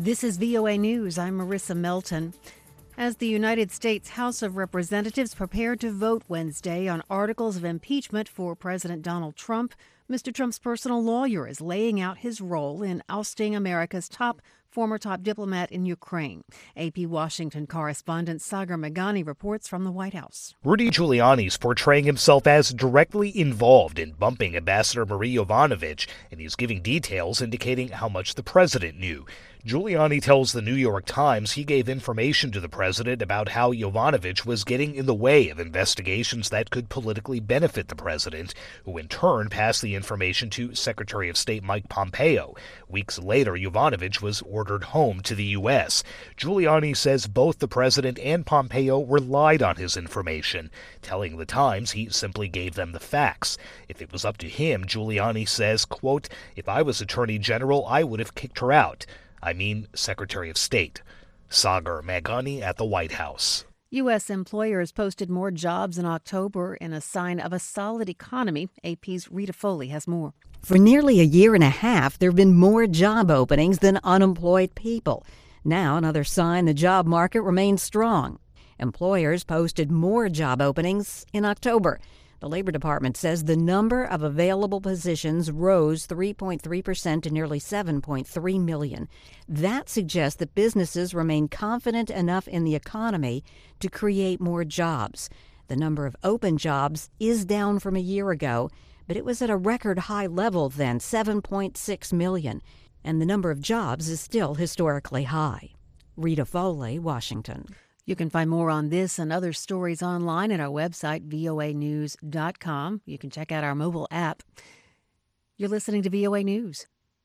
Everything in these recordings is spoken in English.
This is VOA News. I'm Marissa Melton. As the United States House of Representatives prepare to vote Wednesday on articles of impeachment for President Donald Trump, Mr. Trump's personal lawyer is laying out his role in ousting America's former top diplomat in Ukraine. AP Washington correspondent Sagar Meghani reports from the White House. Rudy Giuliani's portraying himself as directly involved in bumping Ambassador Marie Yovanovitch, and he's giving details indicating how much the president knew. Giuliani tells the New York Times he gave information to the president about how Yovanovitch was getting in the way of investigations that could politically benefit the president, who in turn passed the information to Secretary of State Mike Pompeo. Weeks later, Yovanovitch was ordered home to the U.S. Giuliani says both the president and Pompeo relied on his information, telling the Times he simply gave them the facts. If it was up to him, Giuliani says, quote, "If I was Attorney General, I would have kicked her out. I mean, Secretary of State." Sagar Meghani at the White House. U.S. employers posted more jobs in October in a sign of a solid economy. AP's Rita Foley has more. For nearly a year and a half, there have been more job openings than unemployed people. Now, another sign the job market remains strong. Employers posted more job openings in October. The Labor Department says the number of available positions rose 3.3% to nearly 7.3 million. That suggests that businesses remain confident enough in the economy to create more jobs. The number of open jobs is down from a year ago, but it was at a record high level then, 7.6 million. And the number of jobs is still historically high. Rita Foley, Washington. You can find more on this and other stories online at our website, voanews.com. You can check out our mobile app. You're listening to VOA News.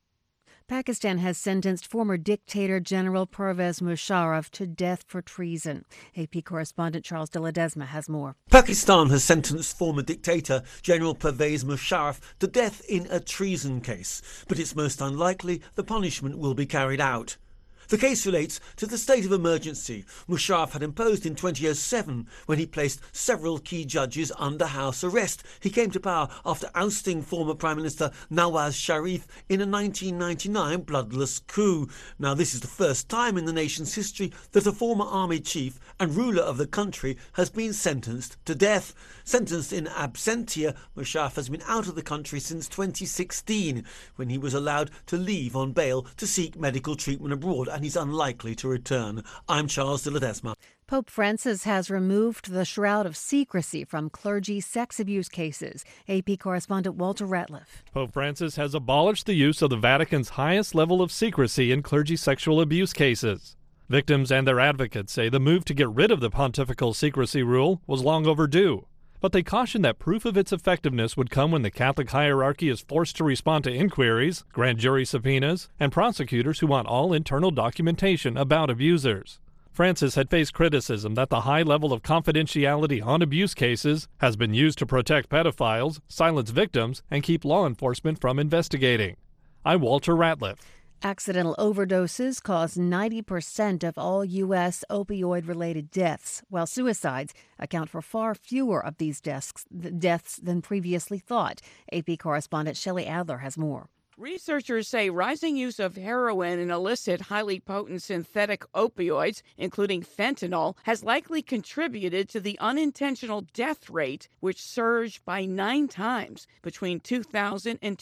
Pakistan has sentenced former dictator General Pervez Musharraf to death for treason. AP correspondent Charles de Ledesma has more. Pakistan has sentenced former dictator General Pervez Musharraf to death in a treason case, but it's most unlikely the punishment will be carried out. The case relates to the state of emergency Musharraf had imposed in 2007 when he placed several key judges under house arrest. He came to power after ousting former Prime Minister Nawaz Sharif in a 1999 bloodless coup. Now, this is the first time in the nation's history that a former army chief and ruler of the country has been sentenced to death. Sentenced in absentia, Musharraf has been out of the country since 2016, when he was allowed to leave on bail to seek medical treatment abroad, and he's unlikely to return. I'm Charles de Ledesma. Pope Francis has removed the shroud of secrecy from clergy sex abuse cases. AP correspondent Walter Ratliff. Pope Francis has abolished the use of the Vatican's highest level of secrecy in clergy sexual abuse cases. Victims and their advocates say the move to get rid of the pontifical secrecy rule was long overdue. But they caution that proof of its effectiveness would come when the Catholic hierarchy is forced to respond to inquiries, grand jury subpoenas, and prosecutors who want all internal documentation about abusers. Francis had faced criticism that the high level of confidentiality on abuse cases has been used to protect pedophiles, silence victims, and keep law enforcement from investigating. I'm Walter Ratliff. Accidental overdoses cause 90% of all U.S. opioid-related deaths, while suicides account for far fewer of these deaths than previously thought. AP correspondent Shelley Adler has more. Researchers say rising use of heroin and illicit, highly potent synthetic opioids, including fentanyl, has likely contributed to the unintentional death rate, which surged by 9 times between 2000 and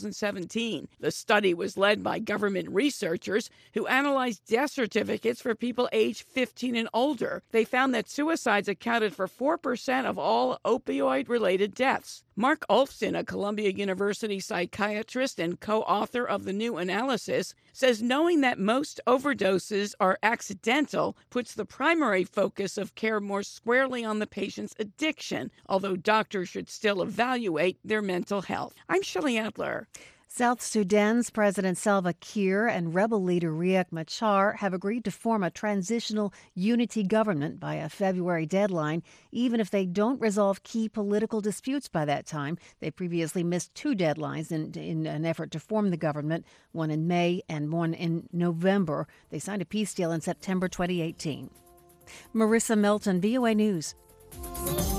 2017. The study was led by government researchers who analyzed death certificates for people aged 15 and older. They found that suicides accounted for 4% of all opioid-related deaths. Mark Olfson, a Columbia University psychiatrist and co-author of the new analysis, says knowing that most overdoses are accidental puts the primary focus of care more squarely on the patient's addiction, although doctors should still evaluate their mental health. I'm Shelley Adler. South Sudan's President Salva Kiir and rebel leader Riek Machar have agreed to form a transitional unity government by a February deadline, even if they don't resolve key political disputes by that time. They previously missed 2 deadlines in an effort to form the government, one in May and one in November. They signed a peace deal in September 2018. Marissa Melton, VOA News.